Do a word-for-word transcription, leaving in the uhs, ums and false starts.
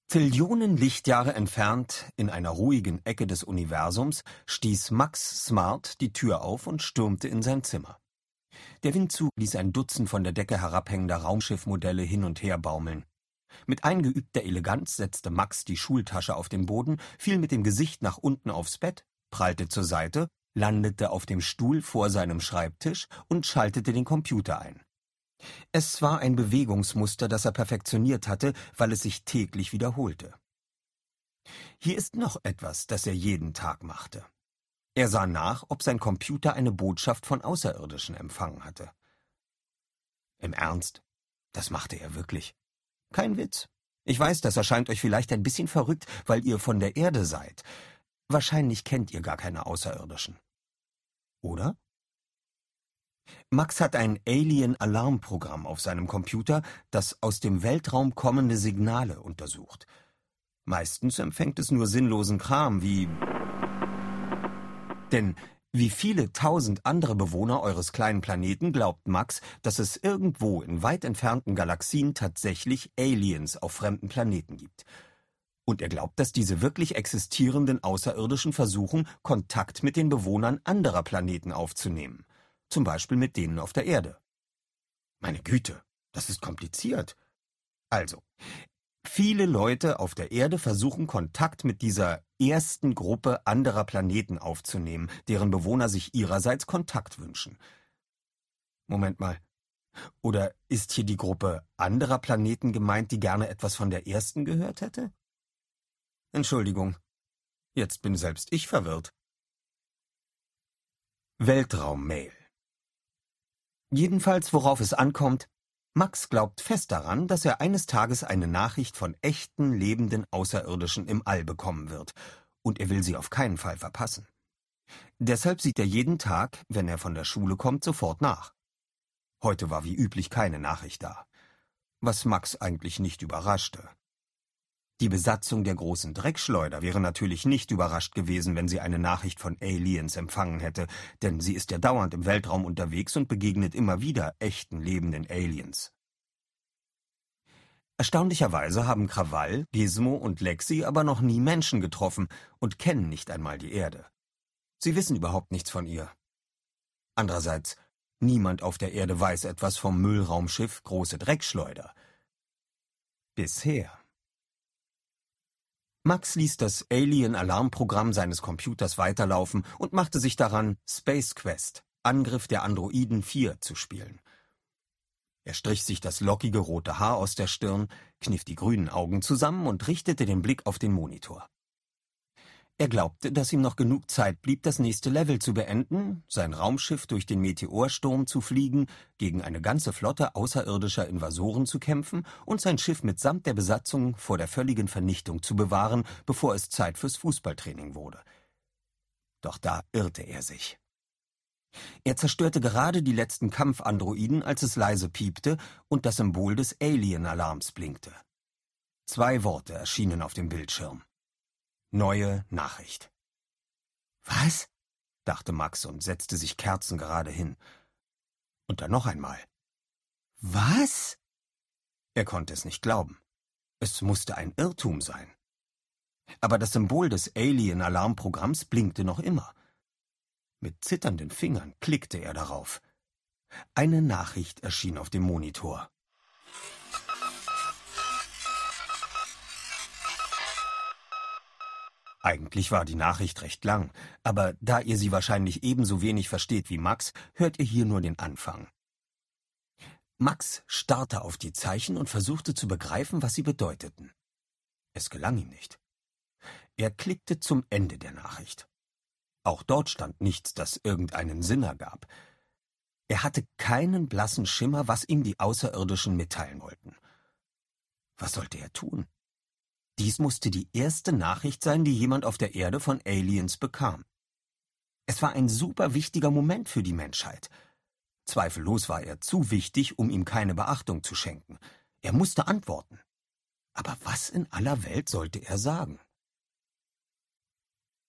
Trillionen Lichtjahre entfernt, in einer ruhigen Ecke des Universums, stieß Max Smart die Tür auf und stürmte in sein Zimmer. Der Windzug ließ ein Dutzend von der Decke herabhängender Raumschiffmodelle hin und her baumeln. Mit eingeübter Eleganz setzte Max die Schultasche auf den Boden, fiel mit dem Gesicht nach unten aufs Bett, prallte zur Seite, landete auf dem Stuhl vor seinem Schreibtisch und schaltete den Computer ein. Es war ein Bewegungsmuster, das er perfektioniert hatte, weil es sich täglich wiederholte. Hier ist noch etwas, das er jeden Tag machte. Er sah nach, ob sein Computer eine Botschaft von Außerirdischen empfangen hatte. Im Ernst? Das machte er wirklich. Kein Witz. Ich weiß, das erscheint euch vielleicht ein bisschen verrückt, weil ihr von der Erde seid. Wahrscheinlich kennt ihr gar keine Außerirdischen. Oder? Max hat ein Alien-Alarmprogramm auf seinem Computer, das aus dem Weltraum kommende Signale untersucht. Meistens empfängt es nur sinnlosen Kram wie... Denn wie viele tausend andere Bewohner eures kleinen Planeten glaubt Max, dass es irgendwo in weit entfernten Galaxien tatsächlich Aliens auf fremden Planeten gibt. Und er glaubt, dass diese wirklich existierenden Außerirdischen versuchen, Kontakt mit den Bewohnern anderer Planeten aufzunehmen. Zum Beispiel mit denen auf der Erde. Meine Güte, das ist kompliziert. Also, viele Leute auf der Erde versuchen Kontakt mit dieser ersten Gruppe anderer Planeten aufzunehmen, deren Bewohner sich ihrerseits Kontakt wünschen. Moment mal. Oder ist hier die Gruppe anderer Planeten gemeint, die gerne etwas von der ersten gehört hätte? Entschuldigung, jetzt bin selbst ich verwirrt. Weltraummail. Jedenfalls, worauf es ankommt, Max glaubt fest daran, dass er eines Tages eine Nachricht von echten, lebenden Außerirdischen im All bekommen wird, und er will sie auf keinen Fall verpassen. Deshalb sieht er jeden Tag, wenn er von der Schule kommt, sofort nach. Heute war wie üblich keine Nachricht da, was Max eigentlich nicht überraschte. Die Besatzung der großen Dreckschleuder wäre natürlich nicht überrascht gewesen, wenn sie eine Nachricht von Aliens empfangen hätte, denn sie ist ja dauernd im Weltraum unterwegs und begegnet immer wieder echten, lebenden Aliens. Erstaunlicherweise haben Krawall, Gizmo und Lexi aber noch nie Menschen getroffen und kennen nicht einmal die Erde. Sie wissen überhaupt nichts von ihr. Andererseits, niemand auf der Erde weiß etwas vom Müllraumschiff Große Dreckschleuder. Bisher. Max ließ das Alien-Alarmprogramm seines Computers weiterlaufen und machte sich daran, Space Quest, Angriff der Androiden vier, zu spielen. Er strich sich das lockige rote Haar aus der Stirn, kniff die grünen Augen zusammen und richtete den Blick auf den Monitor. Er glaubte, dass ihm noch genug Zeit blieb, das nächste Level zu beenden, sein Raumschiff durch den Meteorsturm zu fliegen, gegen eine ganze Flotte außerirdischer Invasoren zu kämpfen und sein Schiff mitsamt der Besatzung vor der völligen Vernichtung zu bewahren, bevor es Zeit fürs Fußballtraining wurde. Doch da irrte er sich. Er zerstörte gerade die letzten Kampfandroiden, als es leise piepte und das Symbol des Alien-Alarms blinkte. Zwei Worte erschienen auf dem Bildschirm. Neue Nachricht. Was? Dachte Max und setzte sich kerzengerade hin. Und dann noch einmal. Was? Er konnte es nicht glauben. Es musste ein Irrtum sein. Aber das Symbol des Alien-Alarmprogramms blinkte noch immer. Mit zitternden Fingern klickte er darauf. Eine Nachricht erschien auf dem Monitor. Eigentlich war die Nachricht recht lang, aber da ihr sie wahrscheinlich ebenso wenig versteht wie Max, hört ihr hier nur den Anfang. Max starrte auf die Zeichen und versuchte zu begreifen, was sie bedeuteten. Es gelang ihm nicht. Er klickte zum Ende der Nachricht. Auch dort stand nichts, das irgendeinen Sinn ergab. Er hatte keinen blassen Schimmer, was ihm die Außerirdischen mitteilen wollten. Was sollte er tun? Dies musste die erste Nachricht sein, die jemand auf der Erde von Aliens bekam. Es war ein super wichtiger Moment für die Menschheit. Zweifellos war er zu wichtig, um ihm keine Beachtung zu schenken. Er musste antworten. Aber was in aller Welt sollte er sagen?